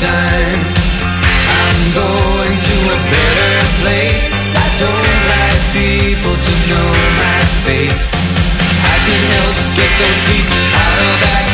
time. I'm going to a better place. I don't like people to know my face. I can help get those feet out of that